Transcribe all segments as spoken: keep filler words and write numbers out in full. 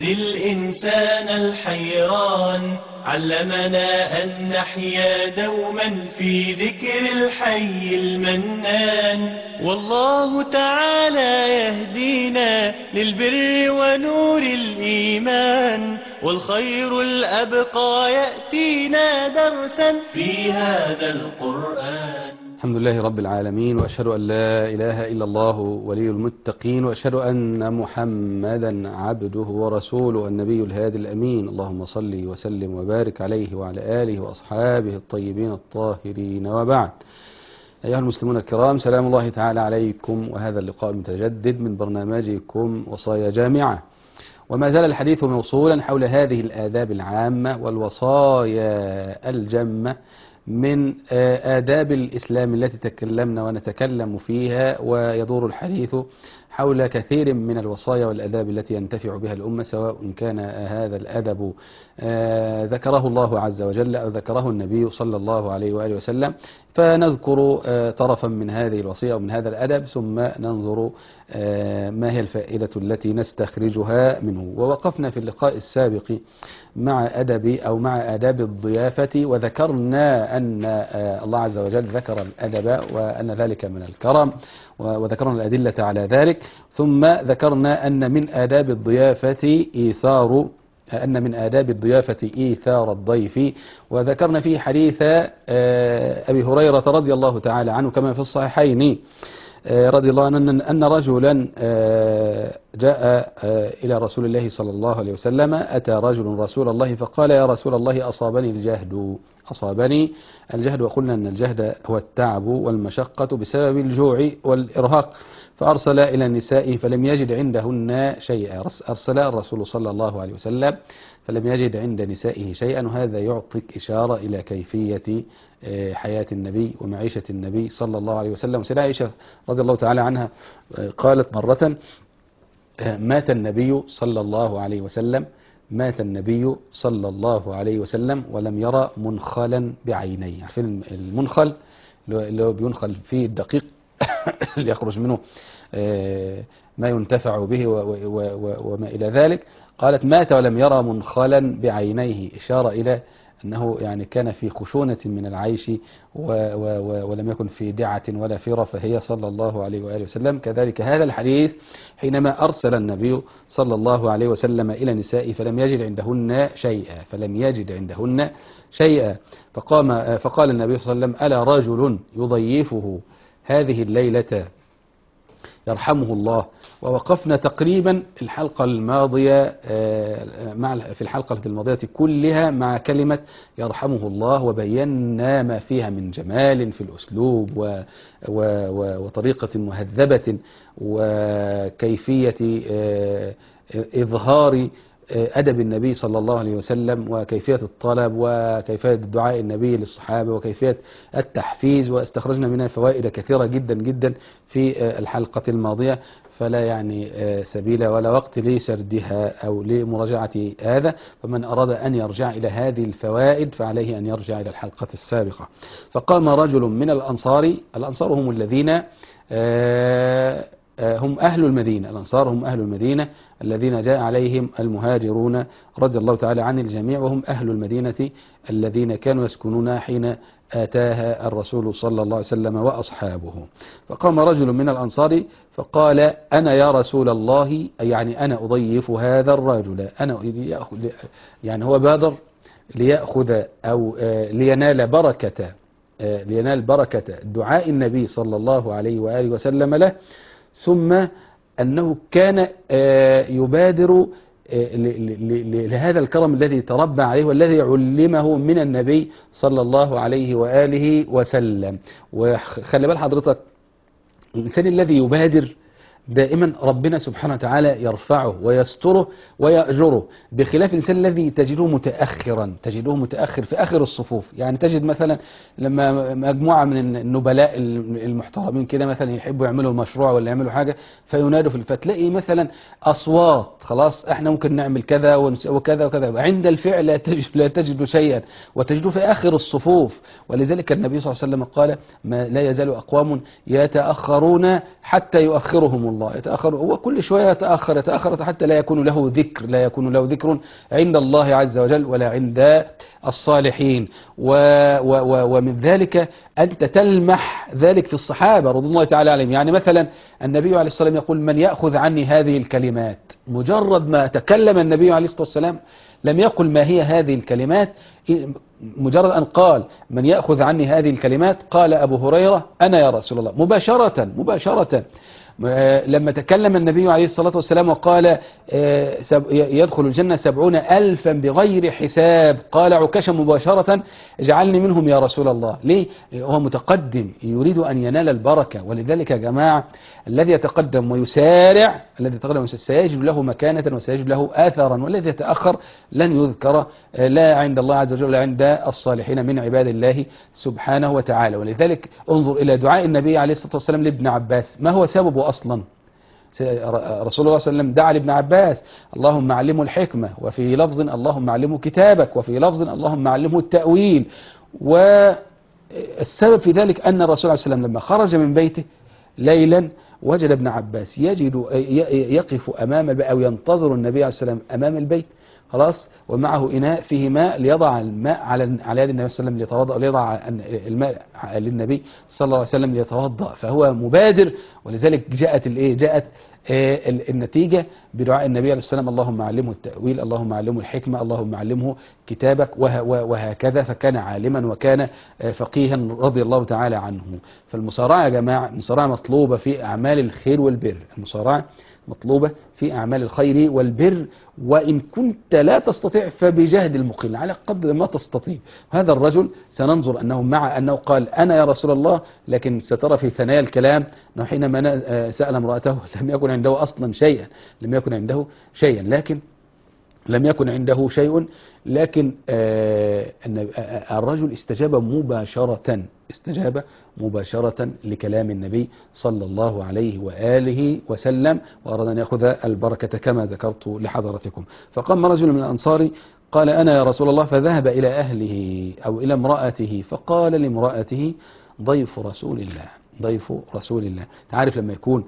للإنسان الحيران علمنا أن نحيا دوما في ذكر الحي المنان. والله تعالى يهدينا للبر ونور الإيمان، والخير الأبقى يأتينا درسا في هذا القرآن. الحمد لله رب العالمين، وأشهد أن لا إله إلا الله ولي المتقين، وأشهد أن محمدا عبده ورسوله النبي الهادي الأمين. اللهم صل وسلم وبارك عليه وعلى آله وأصحابه الطيبين الطاهرين، وبعد. أيها المسلمون الكرام، سلام الله تعالى عليكم، وهذا اللقاء المتجدد من برنامجكم وصايا جامعة، وما زال الحديث موصولا حول هذه الآداب العامة والوصايا الجمة من آداب الإسلام التي تكلمنا ونتكلم فيها، ويدور الحديث حول كثير من الوصايا والآداب التي ينتفع بها الأمة، سواء كان هذا الأدب ذكره الله عز وجل أو ذكره النبي صلى الله عليه وآله وسلم. فنذكر طرفا من هذه الوصية ومن هذا الأدب، ثم ننظر ما هي الفائدة التي نستخرجها منه. ووقفنا في اللقاء السابق مع أدب أو مع آداب الضيافة، وذكرنا أن الله عز وجل ذكر الأدب وأن ذلك من الكرم، وذكرنا الأدلة على ذلك. ثم ذكرنا أن من آداب الضيافة إيثار أن من آداب الضيافة إيثار الضيف، وذكرنا فيه حديث أبي هريرة رضي الله تعالى عنه كما في الصحيحين رضي الله عنه أن رجلا جاء إلى رسول الله صلى الله عليه وسلم. أتى رجل رسول الله فقال: يا رسول الله، أصابني الجهد أصابني الجهد وقلنا أن الجهد هو التعب والمشقة بسبب الجوع والإرهاق، فأرسل إلى النساء فلم يجد عندهن شيئا. أرسل الرسول صلى الله عليه وسلم فلم يجد عند نسائه شيئا، وهذا يعطيك إشارة إلى كيفية حياة النبي ومعيشة النبي صلى الله عليه وسلم. سيدة عائشة رضي الله تعالى عنها قالت مرة: مات النبي صلى الله عليه وسلم مات النبي صلى الله عليه وسلم ولم يرى منخلا بعينيه. عارفين المنخل اللي هو بينخل فيه الدقيق اللي يخرج منه ما ينتفع به وما إلى ذلك. قالت: مات ولم يرى منخلا بعينيه، إشارة إلى أنه يعني كان في خشونة من العيش ولم يكن في دعة ولا في رفاهية صلى الله عليه وآله وسلم. كذلك هذا الحديث حينما أرسل النبي صلى الله عليه وسلم إلى النساء فلم يجد عندهن شيئا فلم يجد عندهن شيئا فقام فقال النبي صلى الله عليه وسلم: ألا رجل يضيفه هذه الليلة يرحمه الله. ووقفنا تقريبا الحلقة الماضية مع في الحلقة الماضية كلها مع كلمة يرحمه الله، وبينا ما فيها من جمال في الأسلوب و و و وطريقة مهذبة وكيفية إظهار أدب النبي صلى الله عليه وسلم، وكيفية الطلب وكيفية دعاء النبي للصحابة وكيفية التحفيز، واستخرجنا منها فوائد كثيرة جدا جدا في الحلقة الماضية، فلا يعني سبيل ولا وقت لسردها أو لمراجعة هذا. فمن أراد أن يرجع إلى هذه الفوائد فعليه أن يرجع إلى الحلقة السابقة. فقام رجل من الأنصار الأنصار هم الذين هم أهل المدينة الأنصار هم أهل المدينة الذين جاء عليهم المهاجرون رضي الله تعالى عن الجميع، وهم أهل المدينة الذين كانوا يسكنون حين آتاها الرسول صلى الله عليه وسلم وأصحابه. فقام رجل من الأنصار فقال: أنا يا رسول الله، يعني أنا أضيف هذا الرجل، أنا يعني هو بادر ليأخذ أو لينال بركة لينال بركة دعاء النبي صلى الله عليه وآله وسلم له، ثم أنه كان يبادر لهذا الكرم الذي تربى عليه والذي علمه من النبي صلى الله عليه وآله وسلم. وخلي بال حضرتك، الإنسان الذي يبادر دائما ربنا سبحانه وتعالى يرفعه ويستره ويأجره، بخلاف الإنسان الذي تجده متأخرا تجده متأخر في آخر الصفوف. يعني تجد مثلا لما مجموعة من النبلاء المحترمين كده مثلا يحبوا يعملوا مشروع ولا يعملوا حاجة فينادوا في فتلاقي مثلا أصوات: خلاص احنا ممكن نعمل كذا وكذا وكذا، عند الفعل لا تجد, لا تجد شيئا وتجده في آخر الصفوف. ولذلك النبي صلى الله عليه وسلم قال: ما لا يزال أقوام يتأخرون حتى يؤخرهم الله. الله، يتأخر هو كل شوية يتأخر يتأخر حتى لا يكون له ذكر، لا يكون له ذكر عند الله عز وجل ولا عند الصالحين. و و و ومن ذلك أنت تلمح ذلك في الصحابة رضي الله تعالى عليهم. يعني مثلا النبي عليه الصلاة والسلام يقول: من يأخذ عني هذه الكلمات. مجرد ما تكلم النبي عليه الصلاة والسلام لم يقل ما هي هذه الكلمات، مجرد أن قال: من يأخذ عني هذه الكلمات، قال أبو هريرة: أنا يا رسول الله. مباشرة مباشرة لما تكلم النبي عليه الصلاة والسلام وقال: يدخل الجنة سبعون ألفا بغير حساب، قال عكاشا مباشرة: اجعلني منهم يا رسول الله. ليه؟ هو متقدم يريد أن ينال البركة. ولذلك يا جماعة الذي يتقدم ويسارع، الذي يتقدم سيجد له مكانة وسيجد له آثارا، والذي يتأخر لن يذكر لا عند الله عز وجل ولا عند الصالحين من عباد الله سبحانه وتعالى. ولذلك انظر إلى دعاء النبي عليه الصلاة والسلام لابن عباس، ما هو سببه أصلا؟ رسول الله صلى الله عليه وسلم دعا لابن عباس: اللهم علمه الحكمة، وفي لفظ اللهم علمه كتابك، وفي لفظ اللهم علمه التأويل. والسبب في ذلك أن الرسول عليه السلام لما خرج من بيته ليلا وجد ابن عباس يجد يقف أمام أو ينتظر النبي عليه السلام أمام البيت، خلاص، ومعه إناء فيه ماء ليضع الماء على على يد النبي صلى الله عليه وسلم ليتوضأ، ليضع الماء للنبي صلى الله عليه وسلم ليتوضأ. فهو مبادر، ولذلك جاءت الايه جاءت النتيجة بدعاء النبي عليه السلام: اللهم علمه التأويل، اللهم علمه الحكمة، اللهم علمه كتابك، وهكذا. فكان عالما وكان فقيها رضي الله تعالى عنه. فالمسارعة يا جماعة، المسارعة مطلوبة في أعمال الخير والبر، المسارعة مطلوبة في أعمال الخير والبر، وإن كنت لا تستطيع فبجهد المقل على قدر ما تستطيع. هذا الرجل سننظر أنه مع أنه قال: أنا يا رسول الله، لكن سترى في ثنايا الكلام أنه حينما سأل امرأته لم يكن عنده أصلا شيئا، لم يكن عنده شيئا لكن لم يكن عنده شيء لكن آه الرجل استجاب مباشرة استجاب مباشرة لكلام النبي صلى الله عليه وآله وسلم، وأراد أن يأخذ البركة كما ذكرت لحضرتكم. فقام رجل من الأنصار قال: أنا يا رسول الله، فذهب إلى أهله أو إلى امرأته فقال لامرأته: ضيف رسول الله، ضيف رسول الله. تعرف لما يكون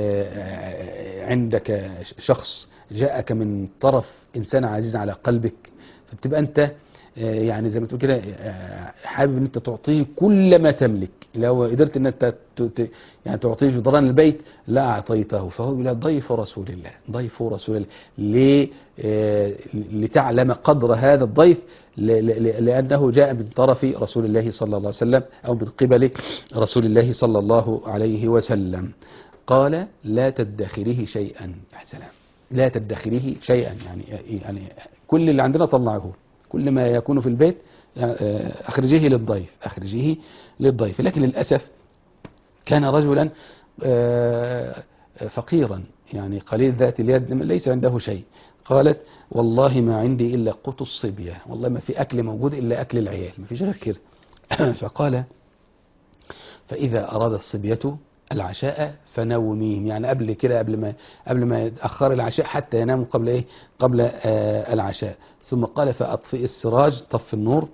آه عندك شخص جاءك من طرف إنسان عزيز على قلبك، فبتبقى أنت يعني زي ما تقول كده حابب ان انت تعطيه كل ما تملك. لو قدرت ان انت يعني تعطيه جدران البيت لا اعطيته. فهو بيقول: ضيف رسول الله، ضيف رسول الله. ليه؟ لتعلم قدر هذا الضيف، لانه جاء من طرف رسول الله صلى الله عليه وسلم او من قبل رسول الله صلى الله عليه وسلم. قال: لا تدخريه شيئا. يا سلام، لا تدخريه شيئا، يعني يعني كل اللي عندنا طلعه، كل ما يكون في البيت أخرجيه للضيف، أخرجيه للضيف. لكن للأسف كان رجلا فقيرا، يعني قليل ذات اليد، ليس عنده شيء. قالت: والله ما عندي إلا قوت الصبية، والله ما في أكل موجود إلا أكل العيال، ما فيش غير كده. فقال: فإذا أراد الصبية العشاء فنوميهم، يعني قبل كده، قبل ما قبل ما يتأخر العشاء حتى يناموا قبل ايه قبل آه العشاء. ثم قال: فأطفئ السراج، طف النور،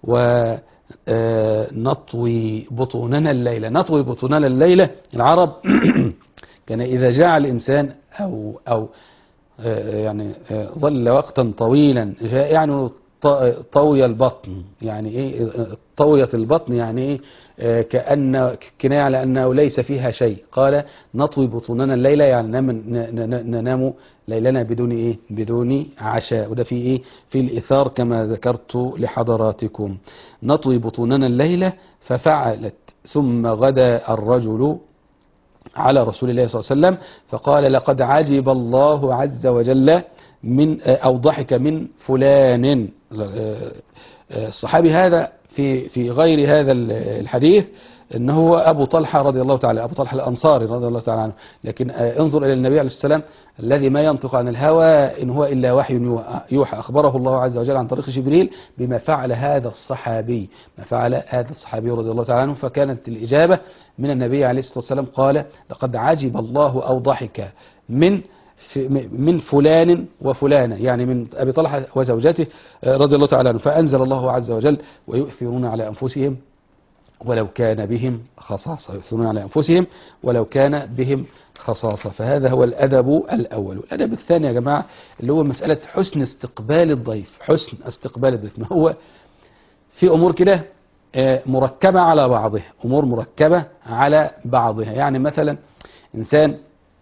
ونطوي بطوننا الليلة. نطوي بطوننا الليلة، العرب كان إذا جاع الإنسان أو أو آه يعني آه ظل وقتا طويلا يعني طوي البطن، يعني ايه طوية البطن، يعني ايه آه كأن كناية على أنه ليس فيها شيء. قال: نطوي بطوننا الليلة، يعني ننام ليلنا بدون ايه بدون عشاء. وده في ايه في الإثار كما ذكرت لحضراتكم. نطوي بطوننا الليلة، ففعلت. ثم غدا الرجل على رسول الله صلى الله عليه وسلم فقال: لقد عجب الله عز وجل من أو ضحك من فلان. الصحابي هذا في في غير هذا الحديث انه هو ابو طلحه رضي الله تعالى ابو طلحه الانصاري رضي الله تعالى عنه. لكن انظر الى النبي عليه السلام الذي ما ينطق عن الهوى ان هو الا وحي يوحى. اخبره الله عز وجل عن طريق جبريل بما فعل هذا الصحابي، ما فعل هذا الصحابي رضي الله تعالى عنه. فكانت الاجابه من النبي عليه الصلاه والسلام، قال: لقد عجب الله او ضحك من من فلان وفلانة، يعني من أبي طلحة وزوجته رضي الله تعالى عنه. فأنزل الله عز وجل: ويؤثرون على أنفسهم ولو كان بهم خصاصة، يؤثرون على أنفسهم ولو كان بهم خصاصة. فهذا هو الأدب الأول. الأدب الثاني يا جماعة اللي هو مسألة حسن استقبال الضيف. حسن استقبال الضيف، ما هو في أمور كده مركبة على بعضها، أمور مركبة على بعضها. يعني مثلا إنسان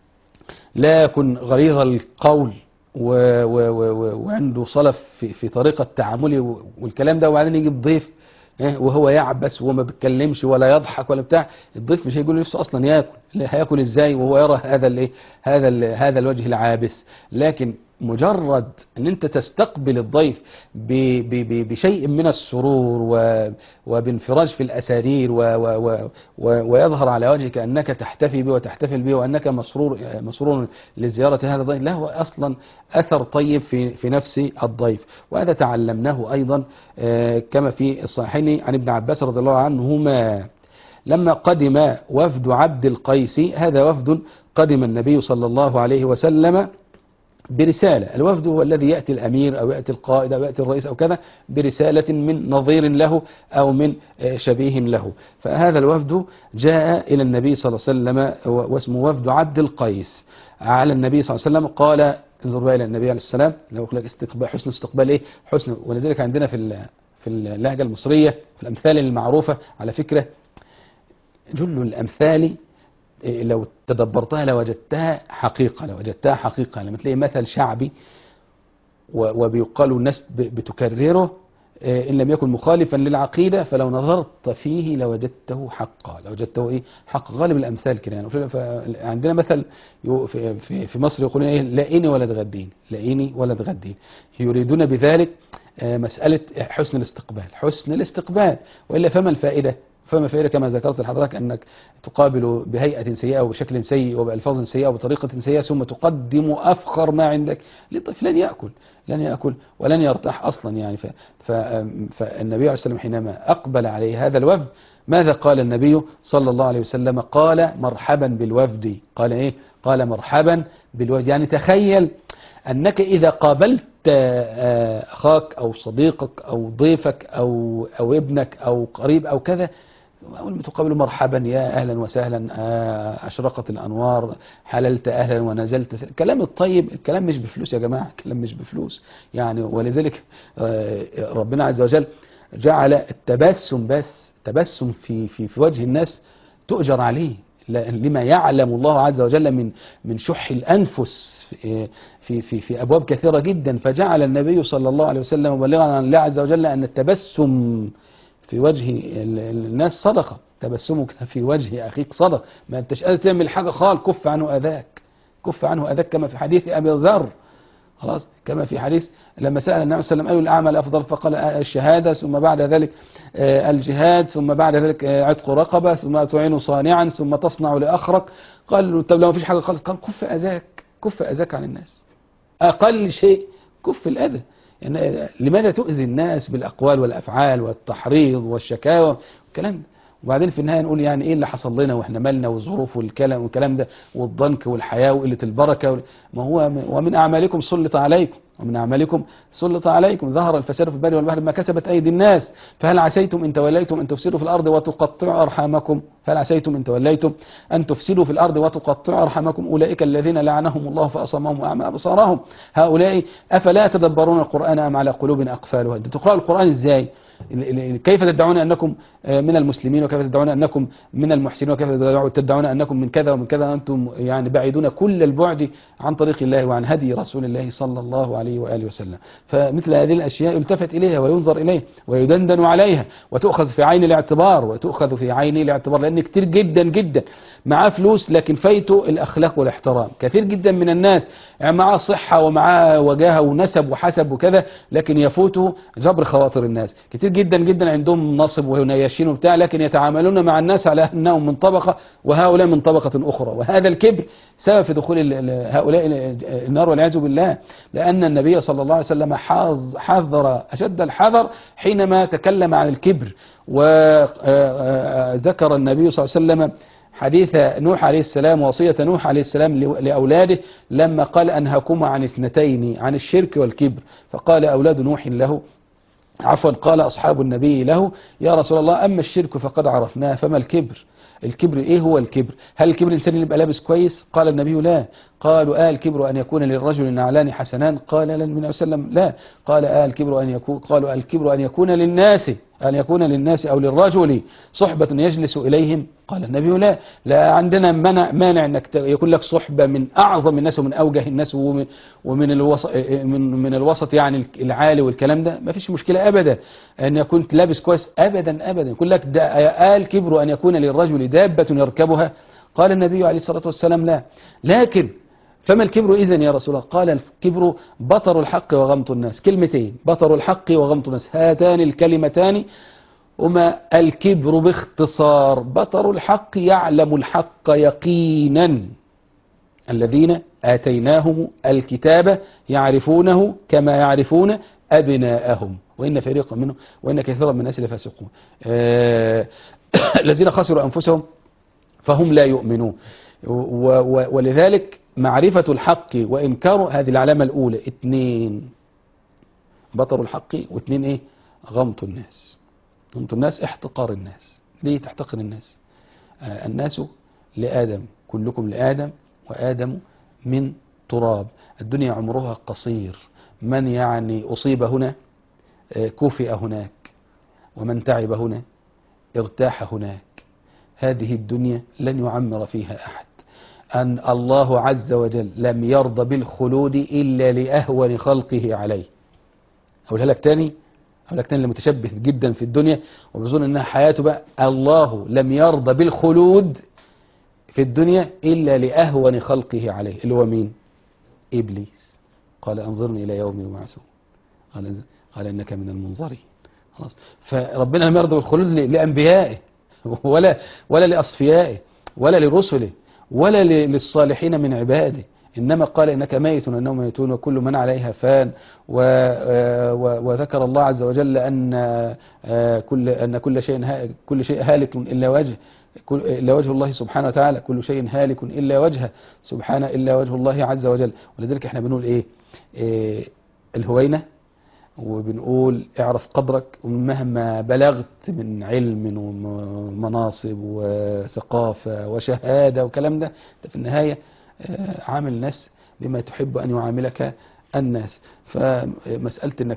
لا يكن غليظ القول و و و وعنده صلف في, في طريقة تعامله والكلام ده، وبعدين يجي الضيف وهو يعبس وما بيتكلمش ولا يضحك ولا بتاع، الضيف مش هيقول نفسه اصلا ياكل، هياكل ازاي وهو يرى هذا الايه هذا ال هذا الوجه العابس. لكن مجرد ان انت تستقبل الضيف ب ب ب بشيء من السرور وبانفراج في الاسارير و و و ويظهر على وجهك انك تحتفي به وتحتفل به وانك مسرور مسرور لزياره هذا الضيف، له اصلا اثر طيب في في نفس الضيف. وهذا تعلمناه ايضا كما في الصحيحين عن ابن عباس رضي الله عنهما لما قدم وفد عبد القيس. هذا وفد قدم النبي صلى الله عليه وسلم برسالة. الوفد هو الذي يأتي الأمير أو يأتي القائد أو يأتي الرئيس أو كذا برسالة من نظير له أو من شبيه له. فهذا الوفد جاء إلى النبي صلى الله عليه وسلم واسمه وفد عبد القيس على النبي صلى الله عليه وسلم. قال انظر بقى إلى النبي عليه السلام، لو لك استقبال حسن استقبال إيه حسن. ولذلك عندنا في في اللهجة المصرية في الأمثال المعروفة على فكرة جل الأمثال لو تدبرتها لوجدتها حقيقة لوجدتها حقيقة لما تلاقي مثل شعبي وبيقال الناس بتكرره إن لم يكن مخالفا للعقيدة فلو نظرت فيه لوجدته حقا لوجدته إيه حق. غالب الأمثال كده يعني. عندنا مثل في في مصر يقولون إيه لاقيني ولا تغديني لاقيني ولا تغديني، يريدون بذلك مسألة حسن الاستقبال حسن الاستقبال. وإلا فما الفائدة فما فائدة كما ذكرت لحضرتك أنك تقابل بهيئة سيئة وبشكل سيء وبألفاظ سيئة وبطريقة سيئة ثم تقدم أفخر ما عندك للطفل، لن يأكل لن يأكل ولن يرتاح أصلا يعني. ف... ف... فالنبي عليه السلام حينما أقبل عليه هذا الوفد ماذا قال النبي صلى الله عليه وسلم؟ قال مرحبا بالوفد. قال إيه؟ قال مرحبا بالوفد. يعني تخيل أنك إذا قابلت أخاك أو صديقك أو ضيفك أو أو ابنك أو قريب أو كذا، أول ما تقابله مرحبا يا أهلا وسهلا أشرقت الأنوار حللت أهلا ونزلت. الكلام الطيب الكلام مش بفلوس يا جماعة، الكلام مش بفلوس يعني. ولذلك ربنا عز وجل جعل التبسم بس تبسم في في في وجه الناس تؤجر عليه لما يعلم الله عز وجل من من شح الأنفس في في في أبواب كثيرة جدا. فجعل النبي صلى الله عليه وسلم مبلغا عن الله عز وجل أن التبسم في وجه الناس صدقة. تبسمك في وجه أخيك صدقة. ما أنتش قادر تعمل حاجة خال كف عنه أذاك كف عنه أذاك كما في حديث أبي ذر خلاص كما في حديث لما سأل النبي صلى الله عليه وسلم أي الأعمال أفضل فقال الشهادة ثم بعد ذلك الجهاد ثم بعد ذلك عتق رقبة ثم تعين صانعا ثم تصنع لأخرك. قال طب لو ما فيش حاجة خالص قال كف أذاك كف أذاك عن الناس. أقل شيء كف الأذى. يعني لماذا تؤذي الناس بالأقوال والأفعال والتحريض والشكاوى والكلام ده؟ وبعدين في النهاية نقول يعني ايه اللي حصل لنا واحنا مالنا والظروف والكلام والكلام ده والضنك والحياة وقلة البركة. ما هو ومن أعمالكم سلط عليكم ومن أعمالكم سلط عليكم ظهر الفساد في البر والبحر بما كسبت أيدي الناس فهل عسيتم إن توليتم أن تفسدوا في الأرض وتقطعوا أرحامكم فهل عسيتم إن توليتم أن تفسدوا في الأرض وتقطعوا أرحامكم أولئك الذين لعنهم الله فأصمهم وأعمى أبصارهم هؤلاء أفلا يتدبرون القرآن أم على قلوب أقفالها. تقرأوا القرآن إزاي؟ كيف تدعون أنكم من المسلمين وكيف تدعون أنكم من المحسنين وكيف تدعون أنكم من كذا ومن كذا أنتم يعني بعيدون كل البعد عن طريق الله وعن هدي رسول الله صلى الله عليه وآله وسلم. فمثل هذه الأشياء يلتفت إليها وينظر إليها ويدندن عليها وتؤخذ في عين الاعتبار وتؤخذ في عين الاعتبار. لأن كتير جدا جدا معاه فلوس لكن فايته الأخلاق والاحترام. كثير جدا من الناس يعني معاه صحة ومعاه وجاهة ونسب وحسب وكذا لكن يفوته جبر خواطر الناس. كتير جدا جدا عندهم نصب ونياشين وبتاع لكن يتعاملون مع الناس على أنهم من طبقة وهؤلاء من طبقة أخرى. وهذا الكبر سبب في دخول هؤلاء النار والعياذ بالله. لأن النبي صلى الله عليه وسلم حذر أشد الحذر حينما تكلم عن الكبر. وذكر النبي صلى الله عليه وسلم حديث نوح عليه السلام وصية نوح عليه السلام لأولاده لما قال أنهاكما عن اثنتين عن الشرك والكبر. فقال أولاد نوح له عفوا قال أصحاب النبي له يا رسول الله أما الشرك فقد عرفناه فما الكبر؟ الكبر إيه هو الكبر؟ هل الكبر الإنسان اللي يبقى لابس كويس؟ قال النبي لا. قالوا آه الكبر أن يكون للرجل نعلان حسنان؟ قال لا النبي صلى الله عليه وسلم لا. قال آه الكبر أن يكون قالوا الكبر أن يكون للناس أن يكون للناس أو للرجل صحبة يجلس إليهم؟ قال النبي لا. لا عندنا منع مانع أنك يكون لك صحبة من أعظم الناس ومن أوجه الناس ومن ومن الوسط من من الوسط يعني العالي والكلام ده ما فيش مشكلة أبدا. أن يكون لابس كويس أبدا أبدا. يقول لك آه الكبر أن يكون للرجل دابة يركبها؟ قال النبي عليه الصلاة والسلام لا. لكن فما الكبر إذن يا رسول الله؟ قال الكبر بطر الحق وغمط الناس. كلمتين، بطر الحق وغمط الناس، هاتان الكلمتان هما الكبر باختصار. بطر الحق يعلم الحق يقينا، الذين آتيناهم الكتاب يعرفونه كما يعرفون أبناءهم وإن فريقا منهم وإن كثيرا من الناس لفاسقون. آه الذين خسروا أنفسهم فهم لا يؤمنون. ولذلك معرفة الحق وإنكاره هذه العلامة الأولى. اثنين بطر الحق، واثنين إيه؟ غمط الناس. غمط الناس احتقار الناس. ليه تحتقر الناس؟ آه الناس لآدم، كلكم لآدم وآدم من تراب. الدنيا عمرها قصير، من يعني أصيب هنا آه كفئ هناك، ومن تعب هنا ارتاح هناك. هذه الدنيا لن يعمر فيها أحد. أن الله عز وجل لم يرضى بالخلود إلا لأهون خلقه عليه. أقولها لك تاني أقول لك تاني لمتشبه جدا في الدنيا وبيظن أنها حياته بقى. الله لم يرضى بالخلود في الدنيا إلا لأهون خلقه عليه، اللي هو مين؟ إبليس. قال أنظرني إلى يوم يبعثون، قال قال إنك من المنظرين. خلاص. فربنا لم يرضى بالخلود لأنبيائه ولا ولا لأصفيائه ولا لرسله ولا للصالحين من عباده، إنما قال إنك ميت وإنهم ميتون وكل من عليها فان. وذكر الله عز وجل أن كل أن كل شيء كل شيء هالك إلا وجه إلا وجه الله سبحانه وتعالى، كل شيء هالك إلا وجهه سبحانه إلا وجه الله عز وجل. ولذلك احنا بنقول إيه, إيه الهوينة، وبنقول اعرف قدرك ومهما بلغت من علم ومناصب وثقافة وشهادة وكلام ده، في النهاية عامل الناس بما تحب أن يعاملك الناس. فمسألة أنك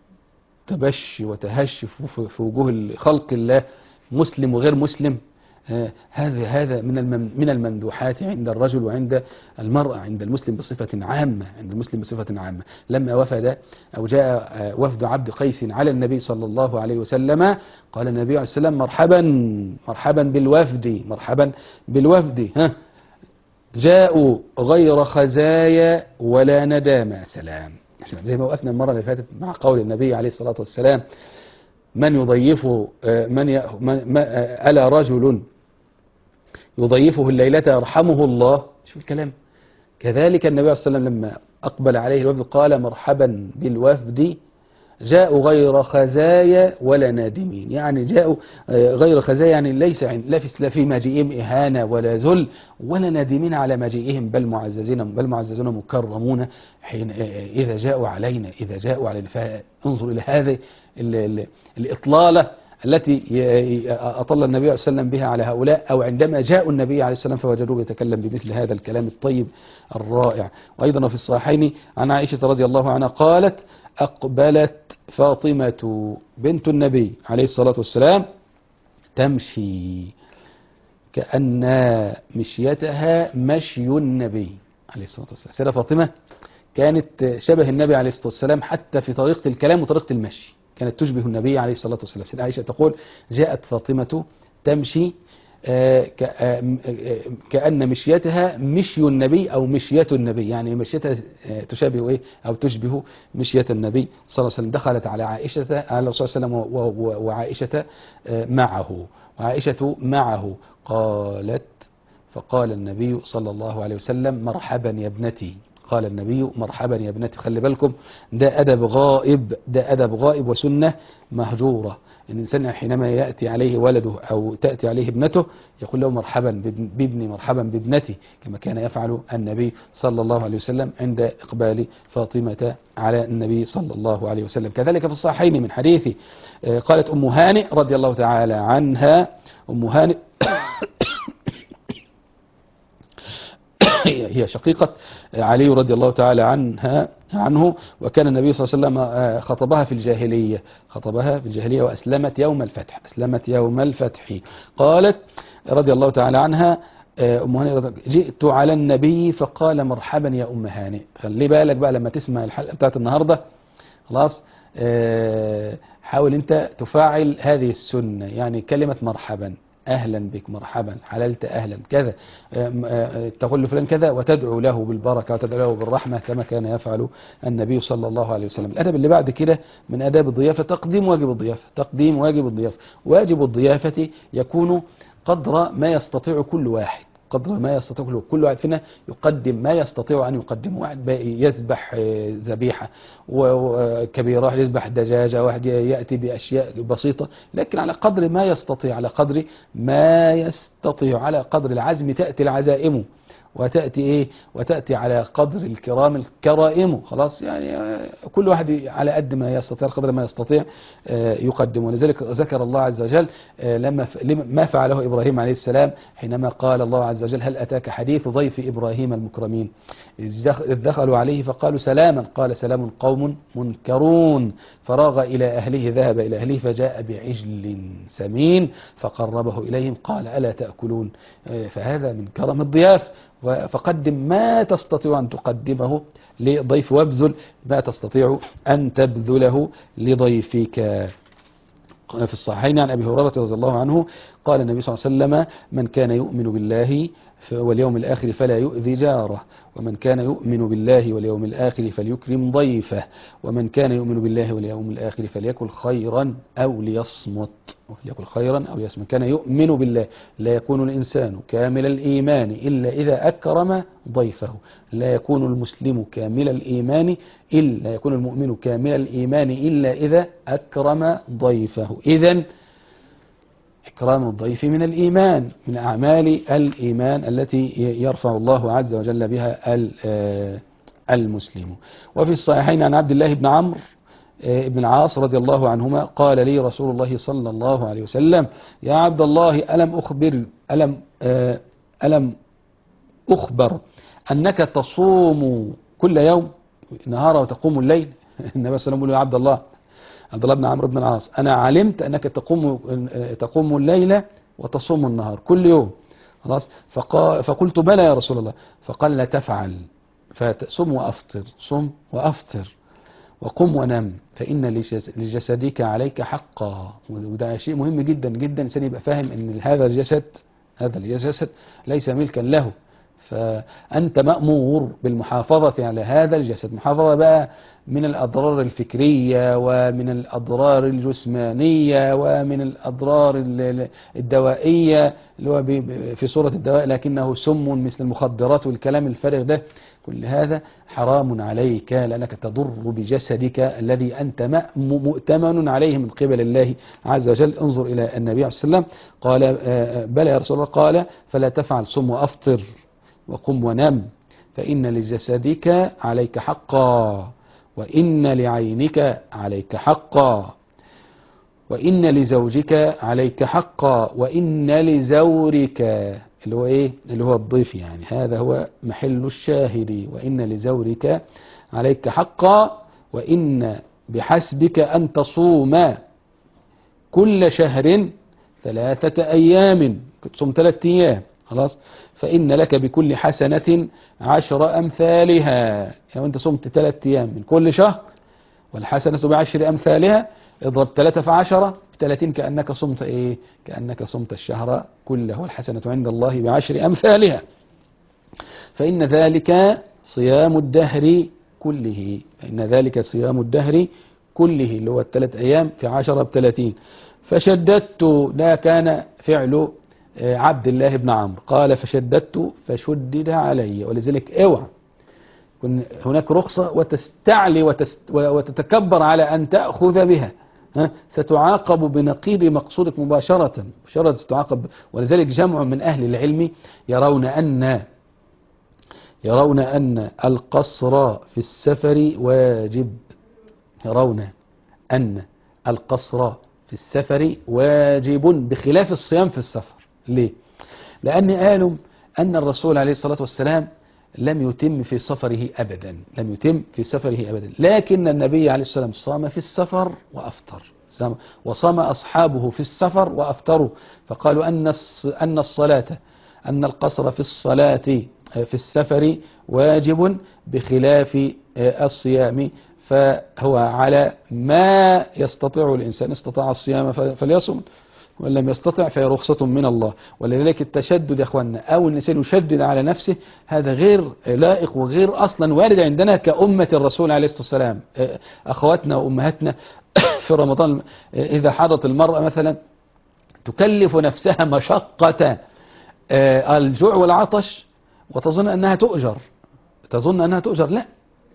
تبشي وتهش في وجوه خلق الله مسلم وغير مسلم، هذا هذا من من الممدوحات عند الرجل وعند المرأة، عند المسلم بصفة عامة، عند المسلم بصفة عامة. لما وفد أو جاء وفد عبد قيس على النبي صلى الله عليه وسلم، قال النبي عليه السلام مرحبا مرحبا بالوفد مرحبا بالوفد ها جاءوا غير خزايا ولا ندامة. سلام زي ما وقفنا المرة اللي فاتت مع قول النبي عليه الصلاة والسلام من يضيفه من ألا رجل يضيفه الليلة يرحمه الله. شوف الكلام. كذلك النبي عليه الصلاة والسلام لما أقبل عليه الوفد قال مرحبا بالوفد جاءوا غير خزايا ولا نادمين. يعني جاءوا غير خزايا يعني ليس لا في مجيئهم إهانة ولا ذل ولا نادمين على مجيئهم، بل معززين بل معززون مكرمون حين إذا جاءوا علينا إذا جاءوا علينا. فانظر إلى هذه الإطلالة التي أطل النبي عليه السلام بها على هؤلاء، أو عندما جاءوا النبي عليه السلام فوجدوه يتكلم بمثل هذا الكلام الطيب الرائع. وأيضا في الصحيحين عن عائشة رضي الله عنها قالت أقبلت فاطمة بنت النبي عليه الصلاة والسلام تمشي كأن مشيتها مشي النبي عليه الصلاة والسلام. سيدة فاطمة كانت شبه النبي عليه الصلاة والسلام حتى في طريقة الكلام وطريقة المشي، كانت تشبه النبي عليه الصلاة والسلام. سيدة عائشة تقول جاءت فاطمة تمشي كأن مشيتها مشي النبي أو مشية النبي، يعني مشيتها تشابه إيه أو تشبه مشية النبي صلى الله عليه وسلم. دخلت على عائشة على الرسول صلى الله عليه وسلم وعائشة معه وعائشة معه قالت فقال النبي صلى الله عليه وسلم مرحبا يا ابنتي. قال النبي مرحبا يا ابنتي. خلي بالكم ده أدب غائب، ده أدب غائب وسنة مهجورة. إن الإنسان حينما يأتي عليه ولده أو تأتي عليه ابنته يقول له مرحبا بابني مرحبا بابنتي، كما كان يفعل النبي صلى الله عليه وسلم عند إقبال فاطمة على النبي صلى الله عليه وسلم. كذلك في الصحيحين من حديث قالت أم هانئ رضي الله تعالى عنها، أم هانئ هي شقيقة علي رضي الله تعالى عنها عنه، وكان النبي صلى الله عليه وسلم خطبها في الجاهلية خطبها في الجاهلية وأسلمت يوم الفتح أسلمت يوم الفتح. قالت رضي الله تعالى عنها أم هانئ: جئت على النبي فقال مرحبا يا أم هانئ. خلي بالك بقى لما تسمع الحلقة بتاعت النهاردة، خلاص حاول أنت تفاعل هذه السنة، يعني كلمة مرحبا، أهلا بك، مرحبا، حللت، أهلا كذا، تقول لفلان كذا وتدعو له بالبركة وتدعو له بالرحمة كما كان يفعل النبي صلى الله عليه وسلم. الأدب اللي بعد كده من أداب الضيافة تقديم واجب الضيافة تقديم واجب الضيافة. واجب الضيافة يكون قدر ما يستطيع كل واحد قدر ما يستطيع كل كل واحد فينا يقدم ما يستطيع أن يقدم. واحد يذبح ذبيحة كبيرة، واحد يذبح دجاجة، واحد يأتي بأشياء بسيطة، لكن على قدر ما يستطيع على قدر ما يستطيع على قدر العزم تأتي العزائم، وتأتي إيه وتأتي على قدر الكرام الكرائم. خلاص، يعني كل واحد على قد ما يستطيع قدر ما يستطيع يقدم. ولذلك ذكر الله عز وجل لما ما فعله إبراهيم عليه السلام حينما قال الله عز وجل: هل أتاك حديث ضيف إبراهيم المكرمين إذ دخلوا عليه فقالوا سلاما قال سلام قوم منكرون فراغ إلى أهله ذهب إلى أهله فجاء بعجل سمين فقربه إليهم قال ألا تأكلون. فهذا من كرم الضياف، فقدم ما تستطيع أن تقدمه لضيف وابذل ما تستطيع أن تبذله لضيفك. في الصحيحين عن أبي هريرة رضي الله عنه قال النبي صلى الله عليه وسلم: من كان يؤمن بالله واليوم الآخر فلا يؤذي جاره، ومن كان يؤمن بالله واليوم الآخر فليكرم ضيفه، ومن كان يؤمن بالله واليوم الآخر فليكن خيرا أو ليصمت فليكن خيرا أو ليصمت. كان يؤمن بالله، لا يكون الإنسان كامل الإيمان إلا إذا أكرم ضيفه، لا يكون المسلم كامل الإيمان إلا لا يكون المؤمن كامل الإيمان إلا إذا أكرم ضيفه. إذن إكرام الضيف من الإيمان، من أعمال الإيمان التي يرفع الله عز وجل بها المسلم. وفي الصحيحين عن عبد الله بن عمرو بن العاص رضي الله عنهما قال لي رسول الله صلى الله عليه وسلم: يا عبد الله ألم أخبر ألم ألم أخبر أنك تصوم كل يوم نهارا وتقوم الليل؟ النبي صلى الله عليه وسلم يقول: يا عبد الله عبد الله بن عمرو بن العاص، أنا علمت أنك تقوم تقوم الليل وتصوم النهار كل يوم. خلاص، فقلت: بلى يا رسول الله. فقال: لا تفعل، فصم وأفطر، صم وأفطر وقم ونم، فإن لجسدك عليك حقا. وده شيء مهم جدا جدا، الإنسان يبقى فاهم أن هذا الجسد هذا الجسد ليس ملكا له، فأنت مأمور بالمحافظة على هذا الجسد. محافظة بقى من الأضرار الفكرية ومن الأضرار الجسمانية ومن الأضرار الدوائية اللي هو في صورة الدواء لكنه سم مثل المخدرات والكلام الفارغ ده. كل هذا حرام عليك لأنك تضر بجسدك الذي أنت مؤتمن عليه من قبل الله عز وجل. انظر إلى النبي عليه الصلاة والسلام قال: بلى يا رسول الله. قال: فلا تفعل، صم وأفطر وقم ونم، فإن لجسدك عليك حقا، وإن لعينك عليك حقا، وإن لزوجك عليك حقا، وإن لزورك اللي هو إيه اللي هو الضيف، يعني هذا هو محل الشاهد. وإن لزورك عليك حقا، وإن بحسبك أن تصوم كل شهر ثلاثة أيام، تصوم ثلاثة أيام. خلاص، فإن لك بكل حسنة عشر أمثالها. يعني أنت صمت ثلاثة أيام من كل شهر والحسنة بعشر أمثالها، اضرب ثلاثة في عشرة في ثلاثين، كأنك صمت إيه كأنك صمت الشهر كله، والحسنة عند الله بعشر أمثالها. فإن ذلك صيام الدهر كله فإن ذلك صيام الدهر كله اللي هو الثلاث أيام في عشرة بثلاثين. فشددت، ده كان فعل عبد الله بن عمرو. قال: فشددت فشدد علي. ولذلك اوعى هناك رخصة وتستعلي وتست وتتكبر على أن تأخذ بها. ها ستعاقب بنقيض مقصودك مباشرة مباشرة ستعاقب. ولذلك جمع من أهل العلم يرون أن يرون أن القصر في السفر واجب. يرون أن القصر في السفر واجب بخلاف الصيام في السفر. ليه؟ لأن قالوا أن الرسول عليه الصلاة والسلام لم يتم في سفره أبدا لم يتم في سفره أبدا لكن النبي عليه الصلاة والسلام صام في السفر وأفطر وصام أصحابه في السفر وأفطروا. فقالوا أن أن الصلاة أن القصر في الصلاة في السفر واجب بخلاف الصيام فهو على ما يستطيع الإنسان. استطاع الصيام فليصم وإن لم يستطع فهي رخصة من الله. ولذلك التشدد يا أخوانا أو الإنسان يشدد على نفسه هذا غير لائق وغير أصلا وارد عندنا كأمة الرسول عليه الصلاة والسلام. أخواتنا وأمهاتنا في رمضان إذا حضت المرأة مثلا تكلف نفسها مشقة الجوع والعطش وتظن أنها تؤجر تظن أنها تؤجر لا.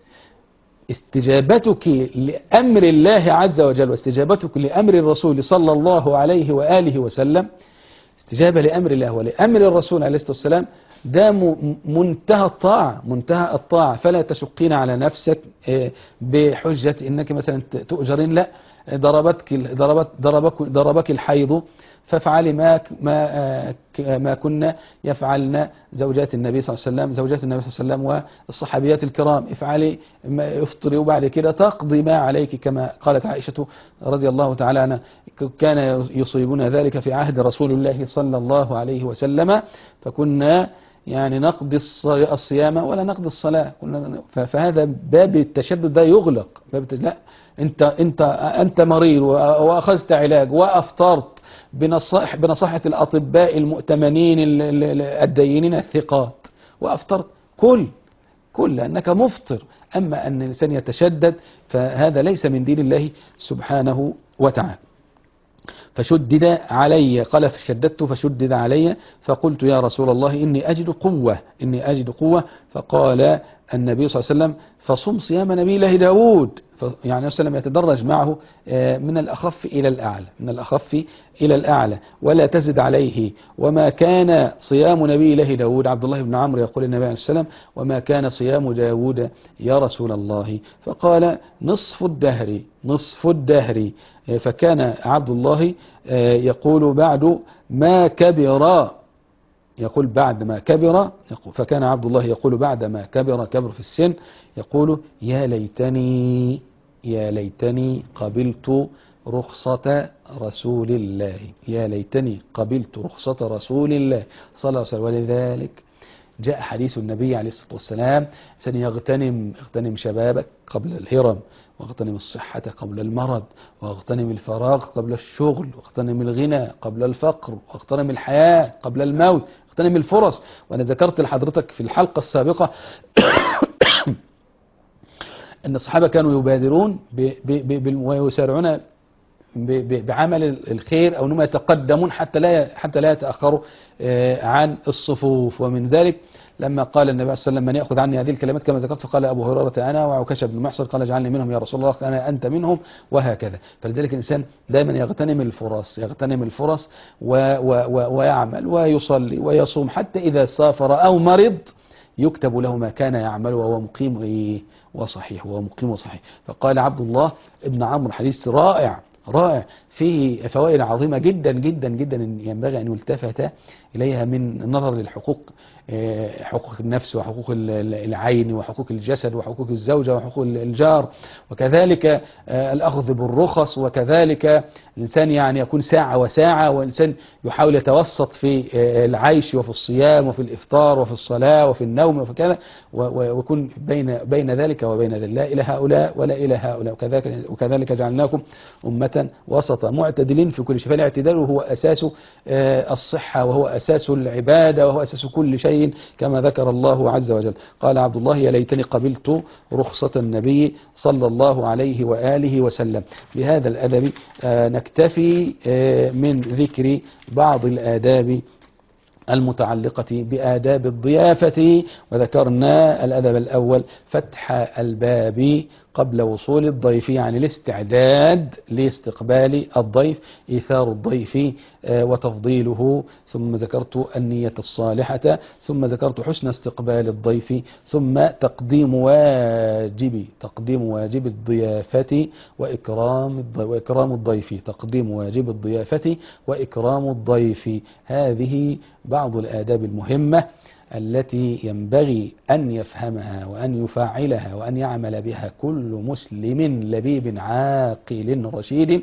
استجابتك لأمر الله عز وجل واستجابتك لأمر الرسول صلى الله عليه وآله وسلم استجابة لأمر الله ولأمر الرسول عليه الصلاة والسلام ده منتهى الطاعة منتهى الطاعة. فلا تشقين على نفسك بحجة إنك مثلا تؤجرين لا. ضربتك ضربت ضربك ضربك الحيض فافعلي ما ما ما كنا يفعلن زوجات النبي صلى الله عليه وسلم زوجات النبي صلى الله عليه وسلم والصحابيات الكرام افعلي ما افطري وبعد كده تقضي ما عليك كما قالت عائشة رضي الله تعالى عنها كان يصيبون ذلك في عهد رسول الله صلى الله عليه وسلم فكنا يعني نقضي الصيام ولا نقضي الصلاة. فهذا باب التشدد ده يغلق. باب لا انت انت انت مريض واخذت علاج وافطرت بنصائح بنصيحة الأطباء المؤتمنين الدينين الثقات وأفطرت كل كل لأنك مفطر. أما أن الإنسان يتشدد فهذا ليس من دين الله سبحانه وتعالى. فشدد علي قال فشددت فشدد علي فقلت يا رسول الله إني أجد قوة إني أجد قوة. فقال النبي صلى الله عليه وسلم فصم صيام نبي الله داود. يعني النبي صلى الله عليه وسلم يتدرج معه من الأخف إلى الأعلى من الأخف إلى الأعلى ولا تزد عليه. وما كان صيام نبي الله داود عبد الله بن عمرو يقول النبي عليه السلام وما كان صيام داود يا رسول الله. فقال نصف الدهر نصف الدهر. فكان عبد الله يقول بعد ما كبر يقول بعد ما كبر فكان عبد الله يقول بعد ما كبر كبر في السن يقول يا ليتني يا ليتني قبلت رخصة رسول الله يا ليتني قبلت رخصة رسول الله صلى الله عليه وسلم. ولذلك جاء حديث النبي عليه الصلاة والسلام سن يغتنم اغتنم شبابك قبل الهرم واغتنم الصحة قبل المرض واغتنم الفراغ قبل الشغل واغتنم الغنى قبل الفقر واغتنم الحياة قبل الموت واغتنم الفرص. وأنا ذكرت لحضرتك في الحلقة السابقة أن الصحابة كانوا يبادرون ويسارعون بعمل الخير أو أنهم يتقدمون حتى لا حتى لا يتأخروا عن الصفوف. ومن ذلك لما قال النبي صلى الله عليه وسلم من يأخذ عني هذه الكلمات كما ذكرت فقال أبو هريرة أنا وعكاشة بن محصن قال اجعلني منهم يا رسول الله أنا أنت منهم وهكذا. فلذلك الإنسان دائما يغتنم الفرص يغتنم الفرص و و و ويعمل ويصلي ويصوم حتى إذا سافر أو مرض يكتب له ما كان يعمل وهو مقيم إيه وصحيح وهو مقيم وصحيح. فقال عبد الله ابن عمرو حديث رائع رائع فيه فوائد عظيمة جدا جدا جدا ينبغي أن يلتفت إليها من النظر للحقوق حقوق النفس وحقوق العين وحقوق الجسد وحقوق الزوجة وحقوق الجار وكذلك الأخذ بالرخص وكذلك الإنسان يعني يكون ساعة وساعة والإنسان يحاول يتوسط في العيش وفي الصيام وفي الإفطار وفي الصلاة وفي النوم وفي كذا ويكون بين بين ذلك وبين ذلك لا إلى هؤلاء ولا إلى هؤلاء. وكذلك وكذلك جعلناكم أمة وسطا معتدلين في كل شيء. فالاعتدال هو أساس الصحة وهو أساس العبادة وهو أساس كل شيء كما ذكر الله عز وجل. قال عبد الله يا ليتني قبلت رخصة النبي صلى الله عليه وآله وسلم. بهذا الأدب نكتفي من ذكر بعض الآداب المتعلقة بآداب الضيافة. وذكرنا الأدب الأول فتح الباب قبل وصول الضيف، يعني الاستعداد لاستقبال الضيف، إيثار الضيف وتفضيله، ثم ذكرت النية الصالحة، ثم ذكرت حسن استقبال الضيف، ثم تقديم واجب تقديم واجب الضيافة وإكرام وإكرام الضيف تقديم واجب الضيافة وإكرام الضيف. هذه بعض الآداب المهمة التي ينبغي أن يفهمها وأن يفعلها وأن يعمل بها كل مسلم لبيب عاقل رشيد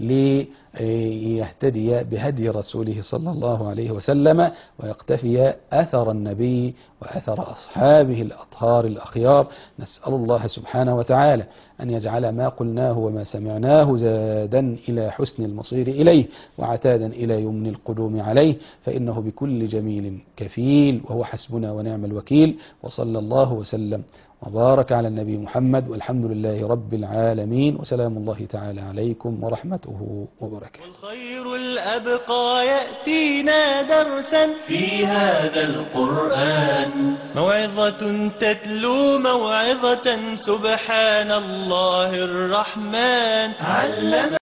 ليهتدي بهدي رسوله صلى الله عليه وسلم ويقتفي أثر النبي وأثر أصحابه الأطهار الأخيار. نسأل الله سبحانه وتعالى أن يجعل ما قلناه وما سمعناه زادا إلى حسن المصير إليه وعتادا إلى يمن القدوم عليه، فإنه بكل جميل كفيل وهو حسبنا ونعم الوكيل. وصلى الله وسلم وبارك على النبي محمد، والحمد لله رب العالمين، وسلام الله تعالى عليكم ورحمته وبركاته. والخير الأبقى يأتينا درسا في هذا القرآن، موعظة تتلو موعظة، سبحان الله الرحمن علم